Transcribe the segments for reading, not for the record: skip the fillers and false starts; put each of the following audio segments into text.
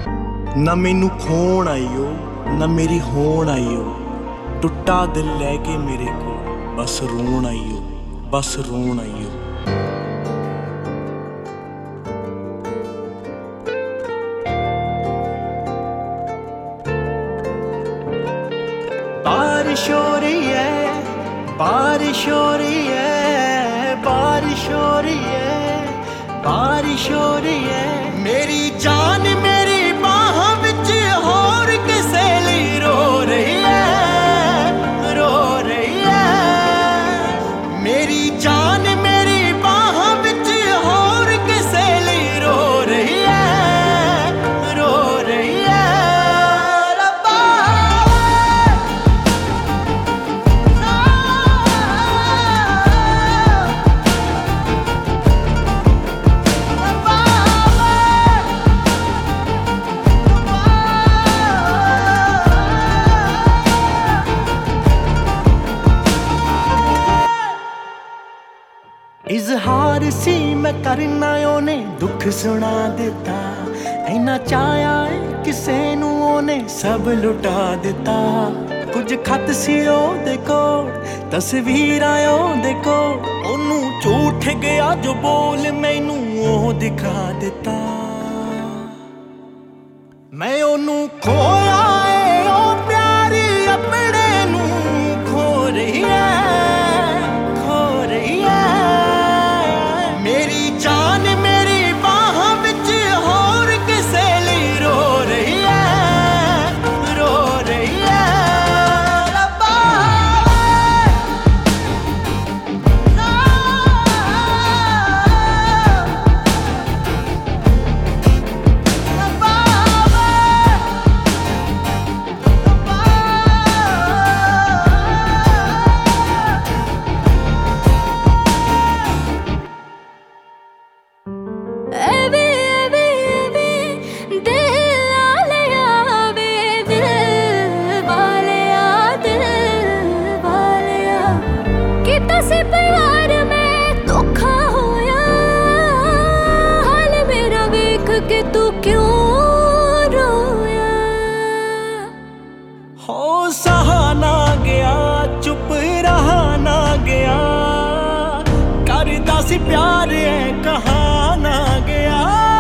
ना मैनू खोण आईओ ना मेरी होण आईओ, टुट्टा दिल लैके मेरे को बस रोण आईओ, बस रोण आईओ। बारिश हो रही है, बारिश हो रही है, बारिश हो रही है, बारिश हो रही है। मेरी जान मेरी बाह विच होर किसे लई रो रही है, रो रही है। मेरी जान मेरी बाह विच होर किसे लई रो रही है, रो रही है। रब्बा इजहार सी मैं करना ओने दुख सुना दिता, इना चाया किसे नू ओने सब लुटा दिता। कुछ खत सी ओदे कोल, तस्वीरां ओदे कोल, ओनू झूठ गया जो बोल मैनू ओ दिखा दिता। मैं ओनू खोया ओ प्यारी अपने नू खो रही है, खो रही है। मेरी जान मेरी बाह विच होर किसे लई रो रही है, रो रही है। रब्बा तू क्यों रोया? हो सहा ना गया, चुप रहा ना गया, करदा सी प्यार है कहा ना गया।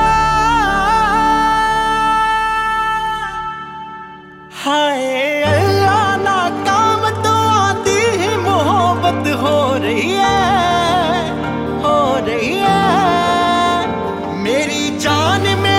हाय अल्लाह ना काम तो आती ही मोहब्बत हो रही है, हो रही है। मेरी जान में